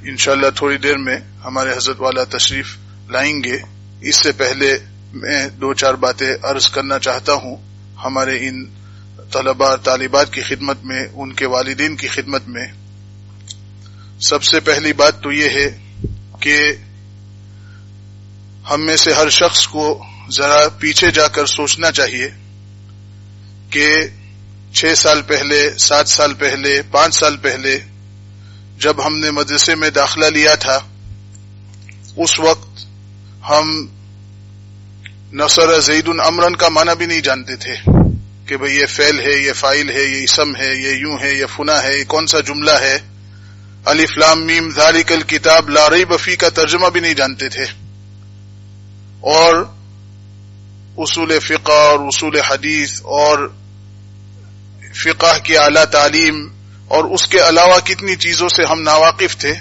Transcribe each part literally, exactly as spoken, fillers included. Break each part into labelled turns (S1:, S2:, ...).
S1: انشاءاللہ تھوڑی دیر میں ہمارے حضرت والا تشریف لائیں گے. اس سے پہلے میں دو چار باتیں عرض کرنا چاہتا ہوں ہمارے ان طلباء اور طالبات کی خدمت میں، ان کے والدین کی خدمت میں. سب سے پہلی بات تو یہ ہے کہ ہم میں سے ہر شخص کو ذرا پیچھے جا کر سوچنا چاہیے کہ چھ سال پہلے، سات سال پہلے، پانچ سال پہلے جب ہم نے مدرسے میں داخلہ لیا تھا، اس وقت ہم نصر زید امرن کا معنی بھی نہیں جانتے تھے کہ بھئی یہ فعل ہے، یہ فاعل ہے، یہ اسم ہے، یہ یوں ہے، یہ فنا ہے، یہ کون سا جملہ ہے. الف لام میم ذالک الکتاب لا ریب فیہ کا ترجمہ بھی نہیں جانتے تھے. اور اصول فقہ اور اصول حدیث اور فقہ کی اعلیٰ تعلیم اور اس کے علاوہ کتنی چیزوں سے ہم ناواقف تھے.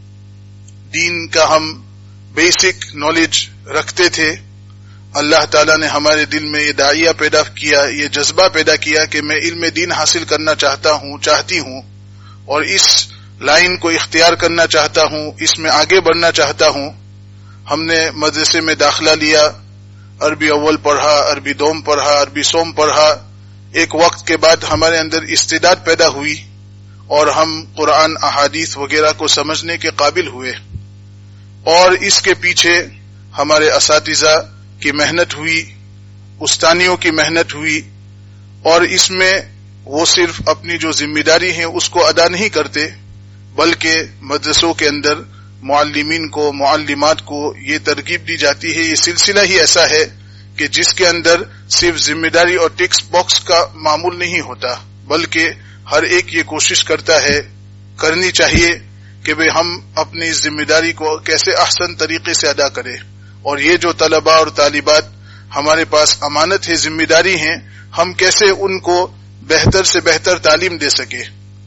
S1: دین کا ہم بیسک نالج رکھتے تھے. اللہ تعالیٰ نے ہمارے دل میں یہ داعیہ پیدا کیا، یہ جذبہ پیدا کیا کہ میں علم دین حاصل کرنا چاہتا ہوں، چاہتی ہوں، اور اس لائن کو اختیار کرنا چاہتا ہوں، اس میں آگے بڑھنا چاہتا ہوں. ہم نے مدرسے میں داخلہ لیا، عربی اول پڑھا، عربی دوم پڑھا، عربی سوم پڑھا. ایک وقت کے بعد ہمارے اندر استعداد پیدا ہوئی اور ہم قرآن، احادیث وغیرہ کو سمجھنے کے قابل ہوئے. اور اس کے پیچھے ہمارے اساتذہ کی محنت ہوئی، استانیوں کی محنت ہوئی، اور اس میں وہ صرف اپنی جو ذمہ داری ہیں اس کو ادا نہیں کرتے، بلکہ مدرسوں کے اندر معلمین کو، معلمات کو یہ ترغیب دی جاتی ہے. یہ سلسلہ ہی ایسا ہے کہ جس کے اندر صرف ذمہ داری اور ٹیکسٹ باکس کا معمول نہیں ہوتا، بلکہ ہر ایک یہ کوشش کرتا ہے، کرنی چاہیے کہ بھئی ہم اپنی ذمہ داری کو کیسے احسن طریقے سے ادا کریں. اور یہ جو طلباء اور طالبات ہمارے پاس امانت ہے، ذمہ داری ہیں، ہم کیسے ان کو بہتر سے بہتر تعلیم دے سکے.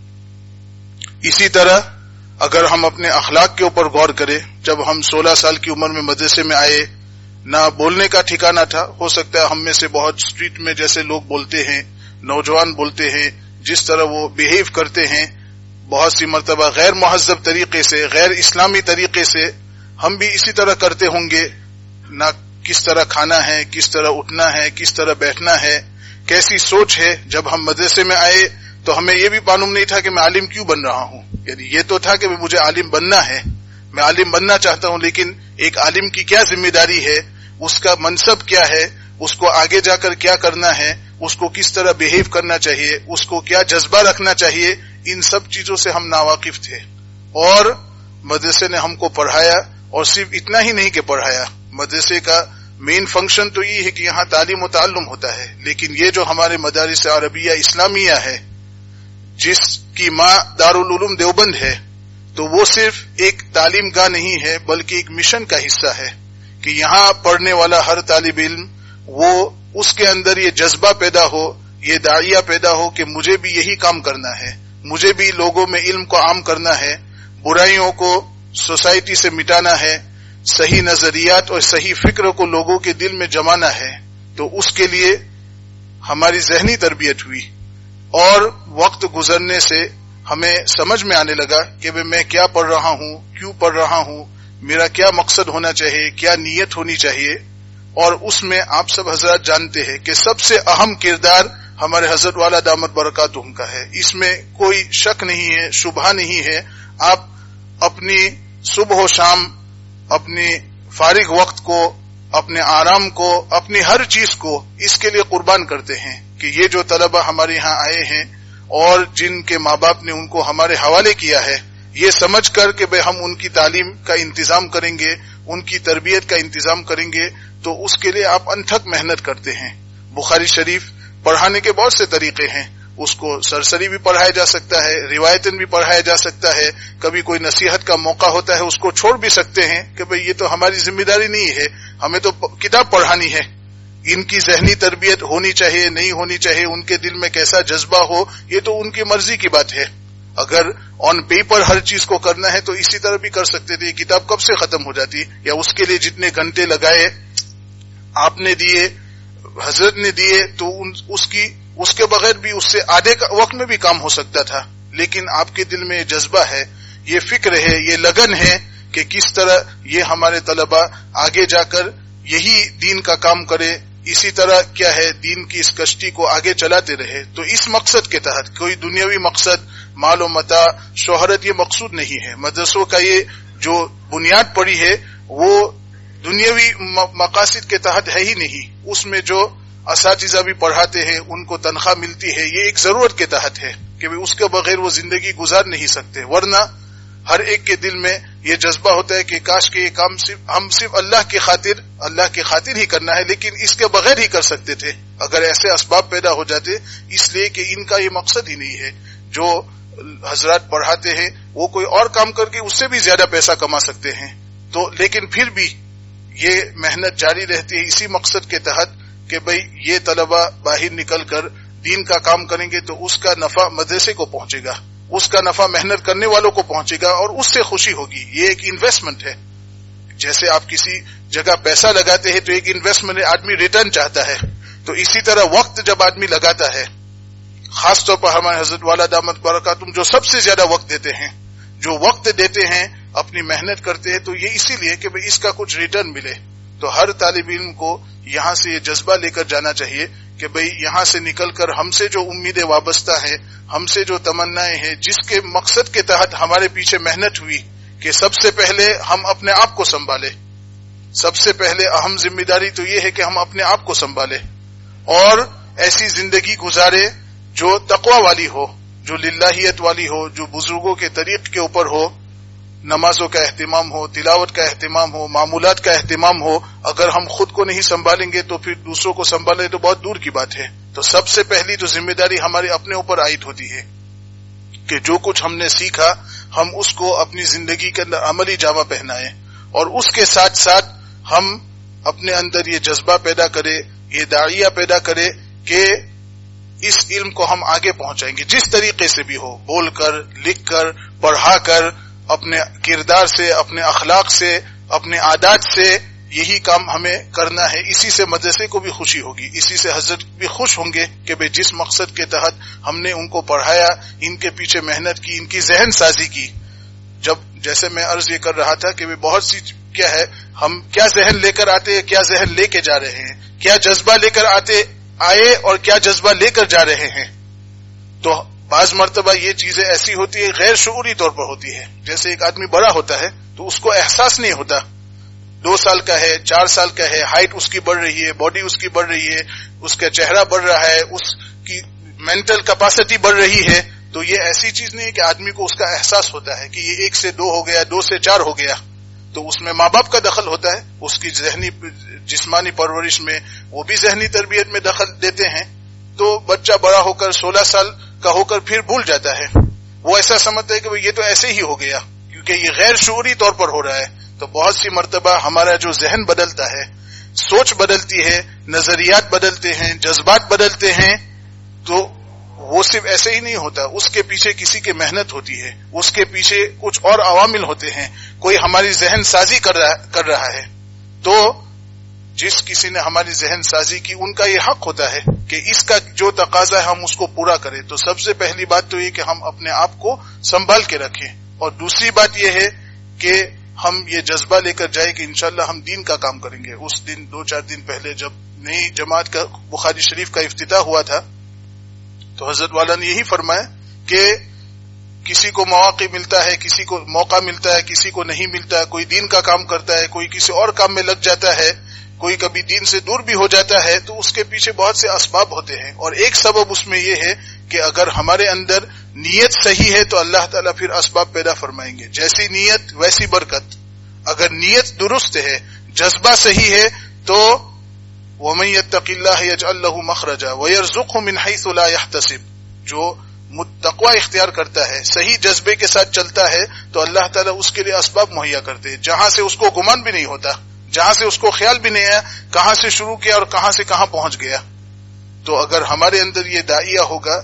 S1: اسی طرح اگر ہم اپنے اخلاق کے اوپر غور کریں، جب ہم سولہ سال کی عمر میں مدرسے میں آئے، نہ بولنے کا ٹھکانہ تھا. ہو سکتا ہے ہم میں سے بہت اسٹریٹ میں جیسے لوگ بولتے ہیں، نوجوان بولتے ہیں، جس طرح وہ بیہیو کرتے ہیں بہت سی مرتبہ غیر مہذب طریقے سے، غیر اسلامی طریقے سے، ہم بھی اسی طرح کرتے ہوں گے. نہ کس طرح کھانا ہے، کس طرح اٹھنا ہے، کس طرح بیٹھنا ہے، کیسی سوچ ہے. جب ہم مدرسے میں آئے تو ہمیں یہ بھی معلوم نہیں تھا کہ میں عالم کیوں بن رہا ہوں. یعنی یہ تو تھا کہ مجھے عالم بننا ہے، میں عالم بننا چاہتا ہوں، لیکن ایک عالم کی کیا ذمہ داری ہے، اس کا منصب کیا ہے، اس کو آگے جا کر کیا کرنا ہے، اس کو کس طرح بیہیو کرنا چاہیے، اس کو کیا جذبہ رکھنا چاہیے، ان سب چیزوں سے ہم ناواقف تھے. اور مدرسے نے ہم کو پڑھایا، اور صرف اتنا ہی نہیں کہ پڑھایا. مدرسے کا مین فنکشن تو یہ ہے کہ یہاں تعلیم و تعلم ہوتا ہے، لیکن یہ جو ہمارے مدارس عربیہ اسلامیہ ہے، جس کی ماں دارالعلوم دیوبند ہے، تو وہ صرف ایک تعلیم گاہ نہیں ہے بلکہ ایک مشن کا حصہ ہے کہ یہاں پڑھنے والا ہر طالب علم، وہ اس کے اندر یہ جذبہ پیدا ہو، یہ داعیہ پیدا ہو کہ مجھے بھی یہی کام کرنا ہے، مجھے بھی لوگوں میں علم کو عام کرنا ہے، برائیوں کو سوسائٹی سے مٹانا ہے، صحیح نظریات اور صحیح فکر کو لوگوں کے دل میں جمانا ہے. تو اس کے لیے ہماری ذہنی تربیت ہوئی، اور وقت گزرنے سے ہمیں سمجھ میں آنے لگا کہ میں کیا پڑھ رہا ہوں، کیوں پڑھ رہا ہوں، میرا کیا مقصد ہونا چاہیے، کیا نیت ہونی چاہیے. اور اس میں آپ سب حضرات جانتے ہیں کہ سب سے اہم کردار ہمارے حضرت والا دامت برکاتہم کا ہے. اس میں کوئی شک نہیں ہے، شبہ نہیں ہے. آپ اپنی صبح و شام، اپنی فارغ وقت کو، اپنے آرام کو، اپنی ہر چیز کو اس کے لیے قربان کرتے ہیں کہ یہ جو طلبہ ہمارے یہاں آئے ہیں اور جن کے ماں باپ نے ان کو ہمارے حوالے کیا ہے، یہ سمجھ کر کہ بھئی ہم ان کی تعلیم کا انتظام کریں گے، ان کی تربیت کا انتظام کریں گے، تو اس کے لیے آپ انتھک محنت کرتے ہیں. بخاری شریف پڑھانے کے بہت سے طریقے ہیں. اس کو سرسری بھی پڑھایا جا سکتا ہے، روایتاً بھی پڑھایا جا سکتا ہے، کبھی کوئی نصیحت کا موقع ہوتا ہے اس کو چھوڑ بھی سکتے ہیں کہ بھئی یہ تو ہماری ذمہ داری نہیں ہے، ہمیں تو کتاب پڑھانی ہے. ان کی ذہنی تربیت ہونی چاہیے، نہیں ہونی چاہیے، ان کے دل میں کیسا جذبہ ہو، یہ تو ان کی مرضی کی بات ہے. اگر آن پیپر ہر چیز کو کرنا ہے تو اسی طرح بھی کر سکتے تھے. یہ کتاب کب سے ختم ہو جاتی، یا اس کے لیے جتنے گھنٹے لگائے آپ نے دیے، حضرت نے دیے، تو اس کی اس کے بغیر بھی اس سے آدھے وقت میں بھی کام ہو سکتا تھا. لیکن آپ کے دل میں جذبہ ہے یہ فکر ہے، یہ لگن ہے کہ کس طرح یہ ہمارے طلبہ آگے جا کر یہی دین کا کام کرے، اسی طرح کیا ہے دین کی اس کشتی کو آگے چلاتے رہے. تو اس مقصد کے تحت کوئی دنیاوی مقصد، مال و متاع، شہرت یہ مقصود نہیں ہے. مدرسوں کا یہ جو بنیاد پڑی ہے وہ دنیاوی مقاصد کے تحت ہے ہی نہیں. اس میں جو اساتذہ بھی پڑھاتے ہیں ان کو تنخواہ ملتی ہے، یہ ایک ضرورت کے تحت ہے کہ اس کے بغیر وہ زندگی گزار نہیں سکتے. ورنہ ہر ایک کے دل میں یہ جذبہ ہوتا ہے کہ کاش کہ یہ کام صرف ہم صرف اللہ کی خاطر اللہ کی خاطر ہی کرنا ہے، لیکن اس کے بغیر ہی کر سکتے تھے اگر ایسے اسباب پیدا ہو جاتے. اس لیے کہ ان کا یہ مقصد ہی نہیں ہے. جو حضرات پڑھاتے ہیں وہ کوئی اور کام کر کے اس سے بھی زیادہ پیسہ کما سکتے ہیں، تو لیکن پھر بھی یہ محنت جاری رہتی ہے اسی مقصد کے تحت کہ بھئی یہ طلبہ باہر نکل کر دین کا کام کریں گے تو اس کا نفع مدرسے کو پہنچے گا، اس کا نفع محنت کرنے والوں کو پہنچے گا اور اس سے خوشی ہوگی. یہ ایک انویسٹمنٹ ہے. جیسے آپ کسی جگہ پیسہ لگاتے ہیں تو ایک انویسٹمنٹ ہے، آدمی ریٹرن چاہتا ہے. تو اسی طرح وقت جب آدمی لگاتا ہے، خاص طور پر ہمارے حضرت والا دامت برکاتہم جو سب سے زیادہ وقت دیتے ہیں، جو وقت دیتے ہیں اپنی محنت کرتے ہیں، تو یہ اسی لیے کہ اس کا کچھ ریٹرن ملے. تو ہر طالب علم کو یہاں سے یہ جذبہ لے کر جانا چاہیے کہ بھئی یہاں سے نکل کر ہم سے جو امیدیں وابستہ ہیں، ہم سے جو تمنائیں ہیں، جس کے مقصد کے تحت ہمارے پیچھے محنت ہوئی کہ سب سے پہلے ہم اپنے آپ کو سنبھالیں. سب سے پہلے اہم ذمہ داری تو یہ ہے کہ ہم اپنے آپ کو سنبھالیں اور ایسی زندگی گزارے جو تقوی والی ہو، جو للہیت والی ہو، جو بزرگوں کے طریق کے اوپر ہو. نمازوں کا اہتمام ہو، تلاوت کا اہتمام ہو، معمولات کا اہتمام ہو. اگر ہم خود کو نہیں سنبھالیں گے تو پھر دوسروں کو سنبھالیں تو بہت دور کی بات ہے. تو سب سے پہلی تو ذمہ داری ہمارے اپنے اوپر عائد ہوتی ہے کہ جو کچھ ہم نے سیکھا ہم اس کو اپنی زندگی کے اندر عملی جامہ پہنائیں، اور اس کے ساتھ ساتھ ہم اپنے اندر یہ جذبہ پیدا کرے، یہ داعیہ پیدا کرے کہ اس علم کو ہم آگے پہنچائیں گے جس طریقے سے بھی ہو، بول کر، لکھ کر، پڑھا کر، اپنے کردار سے، اپنے اخلاق سے، اپنے عادات سے. یہی کام ہمیں کرنا ہے. اسی سے مدرسے کو بھی خوشی ہوگی، اسی سے حضرت بھی خوش ہوں گے کہ بھئی جس مقصد کے تحت ہم نے ان کو پڑھایا، ان کے پیچھے محنت کی، ان کی ذہن سازی کی. جب جیسے میں عرض یہ کر رہا تھا کہ بہت سی کیا ہے ہم کیا ذہن لے کر آتے ہیں، کیا ذہن لے کے جا رہے ہیں، کیا جذبہ لے کر آتے آئے اور کیا جذبہ لے کر جا رہے ہیں. تو بعض مرتبہ یہ چیزیں ایسی ہوتی ہے غیر شعوری طور پر ہوتی ہے. جیسے ایک آدمی بڑا ہوتا ہے تو اس کو احساس نہیں ہوتا، دو سال کا ہے، چار سال کا ہے، ہائٹ اس کی بڑھ رہی ہے، باڈی اس کی بڑھ رہی ہے، اس کا چہرہ بڑھ رہا ہے، اس کی مینٹل کیپیسٹی بڑھ رہی ہے. تو یہ ایسی چیز نہیں ہے کہ آدمی کو اس کا احساس ہوتا ہے کہ یہ ایک سے دو ہو گیا، دو سے چار ہو گیا. تو اس میں ماں باپ کا دخل ہوتا ہے، اس کی ذہنی جسمانی پرورش میں، وہ بھی ذہنی تربیت میں دخل دیتے ہیں. تو بچہ بڑا ہو کر سولہ سال کا ہو کر پھر بھول جاتا ہے. وہ ایسا سمجھتا ہے کہ یہ تو ایسے ہی ہو گیا کیونکہ یہ غیر شعوری طور پر ہو رہا ہے. تو بہت سی مرتبہ ہمارا جو ذہن بدلتا ہے، سوچ بدلتی ہے، نظریات بدلتے ہیں، جذبات بدلتے ہیں، تو وہ صرف ایسے ہی نہیں ہوتا، اس کے پیچھے کسی کی محنت ہوتی ہے، اس کے پیچھے کچھ اور عوامل ہوتے ہیں، کوئی ہماری ذہن سازی کر رہا کر رہا ہے. تو جس کسی نے ہماری ذہن سازی کی ان کا یہ حق ہوتا ہے کہ اس کا جو تقاضا ہے ہم اس کو پورا کریں. تو سب سے پہلی بات تو یہ کہ ہم اپنے آپ کو سنبھال کے رکھیں، اور دوسری بات یہ ہے کہ ہم یہ جذبہ لے کر جائیں کہ انشاءاللہ ہم دین کا کام کریں گے. اس دن دو چار دن پہلے جب نئی جماعت کا بخاری شریف کا افتتاح ہوا تھا تو حضرت والا نے یہی فرمایا کہ کسی کو مواقع ملتا ہے، کسی کو موقع ملتا ہے، کسی کو نہیں ملتا ہے. کوئی دین کا کام کرتا ہے، کوئی کسی اور کام میں لگ جاتا ہے، کوئی کبھی دین سے دور بھی ہو جاتا ہے. تو اس کے پیچھے بہت سے اسباب ہوتے ہیں، اور ایک سبب اس میں یہ ہے کہ اگر ہمارے اندر نیت صحیح ہے تو اللہ تعالیٰ پھر اسباب پیدا فرمائیں گے. جیسی نیت ویسی برکت. اگر نیت درست ہے، جذبہ صحیح ہے، تو وَمَن يَتَّقِ اللَّهَ يَجْعَل لَّهُ مَخْرَجًا وَيَرْزُقْهُ مِنْ حَيْثُ لَا يَحْتَسِبُ. جو تقوی اختیار کرتا ہے، صحیح جذبے کے ساتھ چلتا ہے، تو اللہ تعالیٰ اس کے لیے اسباب مہیا کرتے ہیں جہاں سے اس کو گمان بھی نہیں ہوتا، جہاں سے اس کو خیال بھی نہیں آیا کہاں سے شروع کیا اور کہاں سے کہاں پہنچ گیا. تو اگر ہمارے اندر یہ داعیہ ہوگا،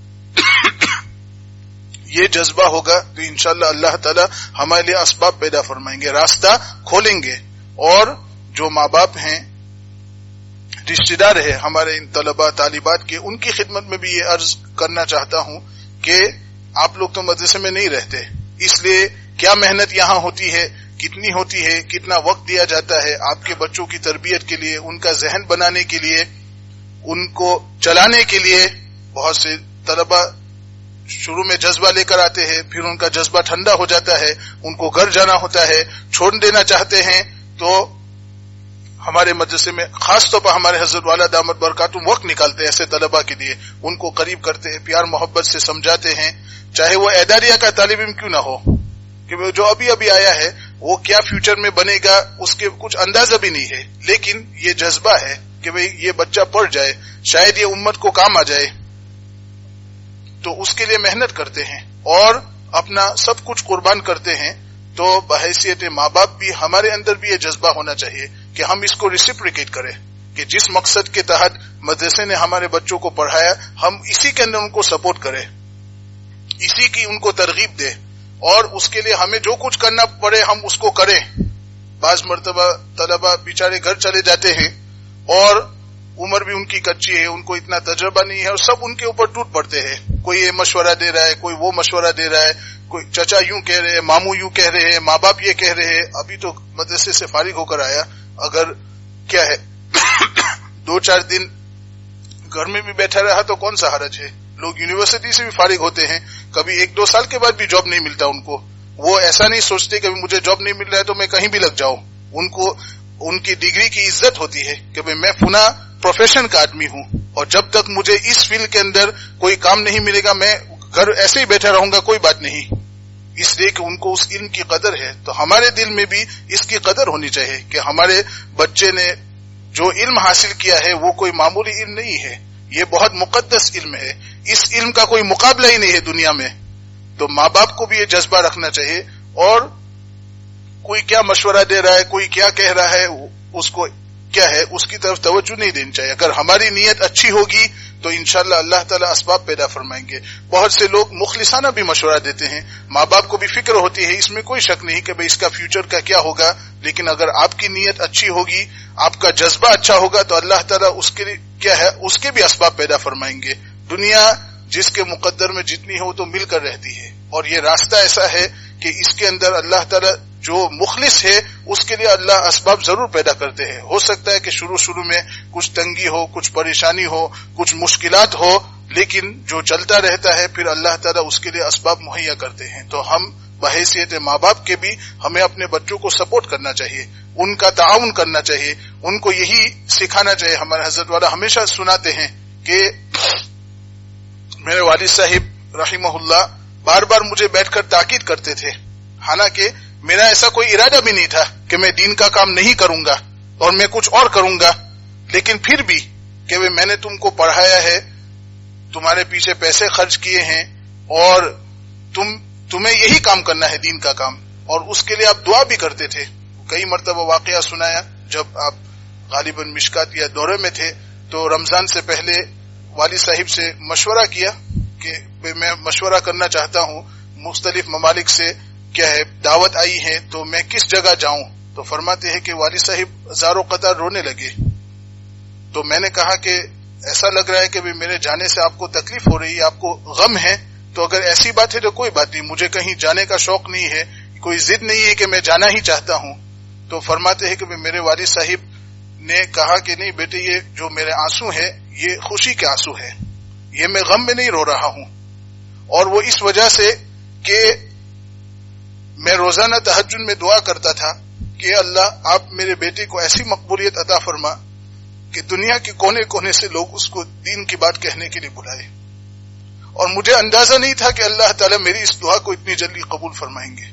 S1: یہ جذبہ ہوگا، تو انشاءاللہ اللہ تعالیٰ ہمارے لیے اسباب پیدا فرمائیں گے، راستہ کھولیں گے. اور جو ماں باپ ہیں، رشتہ دار ہے ہمارے ان طلباء طالبات کے، ان کی خدمت میں بھی یہ عرض کرنا چاہتا ہوں کہ آپ لوگ تو مدرسے میں نہیں رہتے، اس لیے کیا محنت یہاں ہوتی ہے، کتنی ہوتی ہے، کتنا وقت دیا جاتا ہے آپ کے بچوں کی تربیت کے لیے، ان کا ذہن بنانے کے لیے، ان کو چلانے کے لیے. بہت سے طلبہ شروع میں جذبہ لے کر آتے ہیں، پھر ان کا جذبہ ٹھنڈا ہو جاتا ہے، ان کو گھر جانا ہوتا ہے، چھوڑ دینا چاہتے ہیں. تو ہمارے مدرسے میں خاص طور پر ہمارے حضرت والا دامت برکاتہم وقت نکالتے ہیں ایسے طلبہ کے لیے، ان کو قریب کرتے ہیں، پیار محبت سے سمجھاتے ہیں، چاہے وہ اعدادیہ کا طالب علم کیوں نہ ہو، کہ جو ابھی ابھی آیا ہے وہ کیا فیوچر میں بنے گا اس کے کچھ اندازہ بھی نہیں ہے، لیکن یہ جذبہ ہے کہ بھئی یہ بچہ پڑھ جائے، شاید یہ امت کو کام آ جائے، تو اس کے لیے محنت کرتے ہیں اور اپنا سب کچھ قربان کرتے ہیں. تو بحیثیت ماں باپ بھی ہمارے اندر بھی یہ جذبہ ہونا چاہیے کہ ہم اس کو ریسیپریکیٹ کریں، کہ جس مقصد کے تحت مدرسے نے ہمارے بچوں کو پڑھایا ہم اسی کے اندر ان کو سپورٹ کریں، اسی کی ان کو ترغیب دیں، اور اس کے لیے ہمیں جو کچھ کرنا پڑے ہم اس کو کریں. بعض مرتبہ طلبہ بیچارے گھر چلے جاتے ہیں اور عمر بھی ان کی کچی ہے، ان کو اتنا تجربہ نہیں ہے، اور سب ان کے اوپر ٹوٹ پڑتے ہیں. کوئی یہ مشورہ دے رہا ہے، کوئی وہ مشورہ دے رہا ہے، کوئی چچا یوں کہہ رہے ہیں، ماموں یوں کہہ رہے ہیں، ماں باپ یہ کہہ رہے ہیں. ابھی تو مدرسے سے فارغ ہو کر آیا، اگر کیا ہے دو چار دن گھر میں بھی بیٹھا رہا تو کون سا حرج ہے. لوگ یونیورسٹی سے بھی فارغ ہوتے ہیں، کبھی ایک دو سال کے بعد بھی جاب نہیں ملتا ان کو. وہ ایسا نہیں سوچتے کہ مجھے جاب نہیں مل رہا ہے تو میں کہیں بھی لگ جاؤں. ان کو ان کی ڈگری کی عزت ہوتی ہے کہ بھئی میں فنا پروفیشن کا آدمی ہوں، اور جب تک مجھے اس فیلڈ کے اندر کوئی کام نہیں ملے گا میں گھر ایسے ہی بیٹھا رہوں گا، کوئی بات نہیں. اس لیے کہ ان کو اس علم کی قدر ہے. تو ہمارے دل میں بھی اس کی قدر ہونی چاہیے کہ ہمارے بچے نے جو علم حاصل کیا ہے وہ کوئی معمولی علم نہیں ہے، یہ بہت مقدس علم ہے، اس علم کا کوئی مقابلہ ہی نہیں ہے دنیا میں. تو ماں باپ کو بھی یہ جذبہ رکھنا چاہیے، اور کوئی کیا مشورہ دے رہا ہے، کوئی کیا کہہ رہا ہے، اس کو کیا ہے اس کی طرف توجہ نہیں دینی چاہیے. اگر ہماری نیت اچھی ہوگی تو انشاءاللہ اللہ تعالیٰ اسباب پیدا فرمائیں گے. بہت سے لوگ مخلصانہ بھی مشورہ دیتے ہیں، ماں باپ کو بھی فکر ہوتی ہے، اس میں کوئی شک نہیں کہ بھئی اس کا فیوچر کا کیا ہوگا، لیکن اگر آپ کی نیت اچھی ہوگی، آپ کا جذبہ اچھا ہوگا تو اللہ تعالیٰ اس کے کیا ہے اس کے بھی اسباب پیدا فرمائیں گے. دنیا جس کے مقدر میں جتنی ہو تو مل کر رہتی ہے، اور یہ راستہ ایسا ہے کہ اس کے اندر اللہ تعالیٰ جو مخلص ہے اس کے لیے اللہ اسباب ضرور پیدا کرتے ہیں. ہو سکتا ہے کہ شروع شروع میں کچھ تنگی ہو، کچھ پریشانی ہو، کچھ مشکلات ہو، لیکن جو چلتا رہتا ہے پھر اللہ تعالیٰ اس کے لیے اسباب مہیا کرتے ہیں. تو ہم بحیثیت ماں باپ کے بھی ہمیں اپنے بچوں کو سپورٹ کرنا چاہیے، ان کا تعاون کرنا چاہیے، ان کو یہی سکھانا چاہیے. ہمارے حضرت والا ہمیشہ سناتے ہیں کہ میرے والد صاحب رحمہ اللہ بار بار مجھے بیٹھ کر تاکید کرتے تھے، حالانکہ میرا ایسا کوئی ارادہ بھی نہیں تھا کہ میں دین کا کام نہیں کروں گا اور میں کچھ اور کروں گا، لیکن پھر بھی کہ میں نے تم کو پڑھایا ہے، تمہارے پیچھے پیسے خرچ کیے ہیں، اور تم تمہیں یہی کام کرنا ہے دین کا کام، اور اس کے لیے آپ دعا بھی کرتے تھے. کئی مرتبہ واقعہ سنایا، جب آپ غالباً مشکات یا دورے میں تھے تو رمضان سے پہلے والد صاحب سے مشورہ کیا کہ میں مشورہ کرنا چاہتا ہوں، مختلف ممالک سے کیا ہے دعوت آئی ہے تو میں کس جگہ جاؤں. تو فرماتے ہیں کہ والد صاحب زارو قطار رونے لگے. تو میں نے کہا کہ ایسا لگ رہا ہے کہ میرے جانے سے آپ کو تکلیف ہو رہی ہے، آپ کو غم ہے، تو اگر ایسی بات ہے تو کوئی بات نہیں، مجھے کہیں جانے کا شوق نہیں ہے، کوئی ضد نہیں ہے کہ میں جانا ہی چاہتا ہوں. تو فرماتے ہیں کہ میرے والد صاحب نے کہا کہ نہیں بیٹے، یہ جو میرے آنسو ہے یہ خوشی کے آنسو ہے، یہ میں غم میں نہیں رو رہا ہوں. اور وہ اس وجہ سے کہ میں روزانہ تہجد میں دعا کرتا تھا کہ اللہ آپ میرے بیٹے کو ایسی مقبولیت عطا فرما کہ دنیا کے کونے کونے سے لوگ اس کو دین کی بات کہنے کے لیے بلائے. اور مجھے اندازہ نہیں تھا کہ اللہ تعالیٰ میری اس دعا کو اتنی جلدی قبول فرمائیں گے.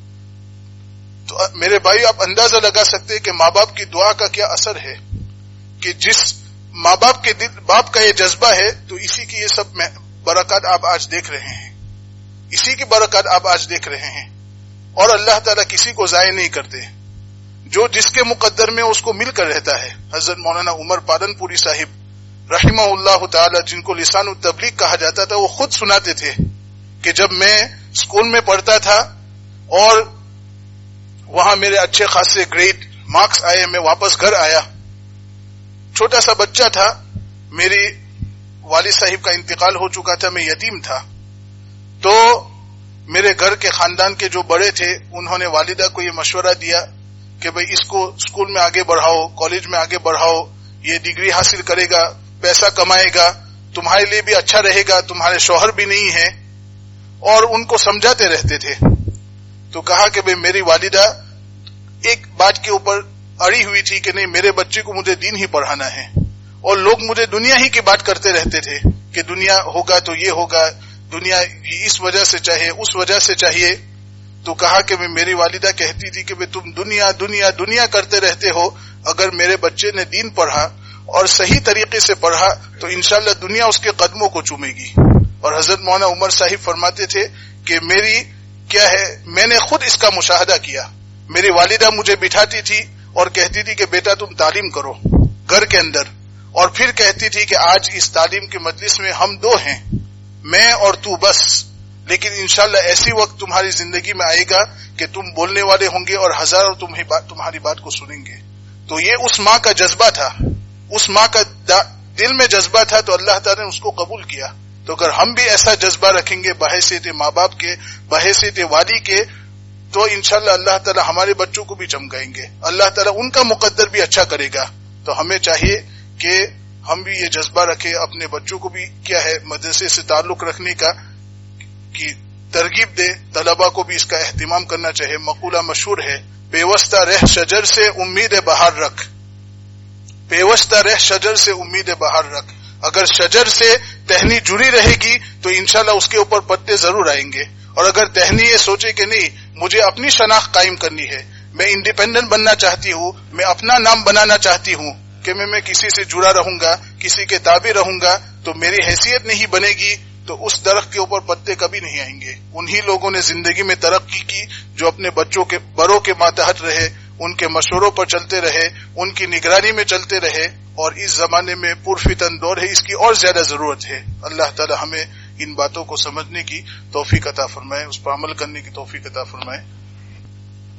S1: تو میرے بھائی آپ اندازہ لگا سکتے ہیں کہ ماں باپ کی دعا کا کیا اثر ہے، کہ جس ماں باپ کے دل باپ کا یہ جذبہ ہے تو اسی کی یہ سب برکات آپ آج دیکھ رہے ہیں، اسی کی برکات آپ آج دیکھ رہے ہیں. اور اللہ تعالیٰ کسی کو ضائع نہیں کرتے، جو جس کے مقدر میں اس کو مل کر رہتا ہے. حضرت مولانا عمر پالن پوری صاحب رحمہ اللہ تعالی، جن کو لسان التبلیغ کہا جاتا تھا، وہ خود سناتے تھے کہ جب میں اسکول میں پڑھتا تھا اور وہاں میرے اچھے خاصے گریڈ مارکس آئے، میں واپس گھر آیا، چھوٹا سا بچہ تھا، میری والد صاحب کا انتقال ہو چکا تھا، میں یتیم تھا. تو میرے گھر کے خاندان کے جو بڑے تھے انہوں نے والدہ کو یہ مشورہ دیا کہ بھئی اس کو اسکول میں آگے بڑھاؤ، کالج میں آگے بڑھاؤ، یہ ڈگری حاصل کرے گا، پیسہ کمائے گا، تمہارے لیے بھی اچھا رہے گا، تمہارے شوہر بھی نہیں ہے، اور ان کو سمجھاتے رہتے تھے. تو کہا کہ بھئی میری والدہ ایک بات کے اوپر اڑی ہوئی تھی کہ نہیں، میرے بچے کو مجھے دین ہی پڑھانا ہے، اور لوگ مجھے دنیا ہی کی بات کرتے رہتے تھے کہ دنیا ہوگا تو یہ ہوگا، دنیا اس وجہ سے چاہیے، اس وجہ سے چاہیے. تو کہا کہ میری والدہ کہتی تھی کہ بھئی تم دنیا دنیا دنیا کرتے رہتے ہو، اگر میرے بچے نے دین پڑھا اور صحیح طریقے سے پڑھا تو انشاءاللہ دنیا اس کے قدموں کو چومے گی. اور حضرت مولانا عمر صاحب فرماتے تھے کہ میری کیا ہے، میں نے خود اس کا مشاہدہ کیا. میری والدہ مجھے بٹھاتی تھی اور کہتی تھی کہ بیٹا تم تعلیم کرو گھر کے اندر، اور پھر کہتی تھی کہ آج اس تعلیم کی مجلس میں ہم دو ہیں، میں اور تو بس، لیکن انشاءاللہ ایسی وقت تمہاری زندگی میں آئے گا کہ تم بولنے والے ہوں گے اور ہزاروں تمہاری بات کو سنیں گے. تو یہ اس ماں کا جذبہ تھا، اس ماں کا دل میں جذبہ تھا، تو اللہ تعالیٰ نے اس کو قبول کیا. تو اگر ہم بھی ایسا جذبہ رکھیں گے بحیثیت ماں باپ کے، بحیثیت والی کے، تو انشاءاللہ اللہ تعالیٰ ہمارے بچوں کو بھی چمکائیں گے، اللہ تعالیٰ ان کا مقدر بھی اچھا کرے گا. تو ہمیں چاہیے کہ ہم بھی یہ جذبہ رکھیں، اپنے بچوں کو بھی کیا ہے مدرسے سے تعلق رکھنے کا کی ترغیب دے، طلبہ کو بھی اس کا اہتمام کرنا چاہیے. مقولہ مشہور ہے، پیوستہ رہ شجر سے امید بہار رکھ، پیوستہ رہ شجر سے امید بہار رکھ. اگر شجر سے ٹہنی جڑی رہے گی تو انشاءاللہ اس کے اوپر پتے ضرور آئیں گے. اور اگر ٹہنی یہ سوچے کہ نہیں مجھے اپنی شناخت قائم کرنی ہے، میں انڈیپینڈنٹ بننا چاہتی ہوں، میں اپنا نام بنانا چاہتی ہوں کہ میں میں کسی سے جڑا رہوں گا، کسی کے تابع رہوں گا، تو میری حیثیت نہیں بنے گی، تو اس درخت کے اوپر پتے کبھی نہیں آئیں گے. انہی لوگوں نے زندگی میں ترقی کی جو اپنے بچوں کے بڑوں کے ماتحت رہے، ان کے مشوروں پر چلتے رہے، ان کی نگرانی میں چلتے رہے. اور اس زمانے میں پرفتن دور ہے، اس کی اور زیادہ ضرورت ہے. اللہ تعالی ہمیں ان باتوں کو سمجھنے کی توفیق عطا فرمائے، اس پر عمل کرنے کی توفیق عطا فرمائے.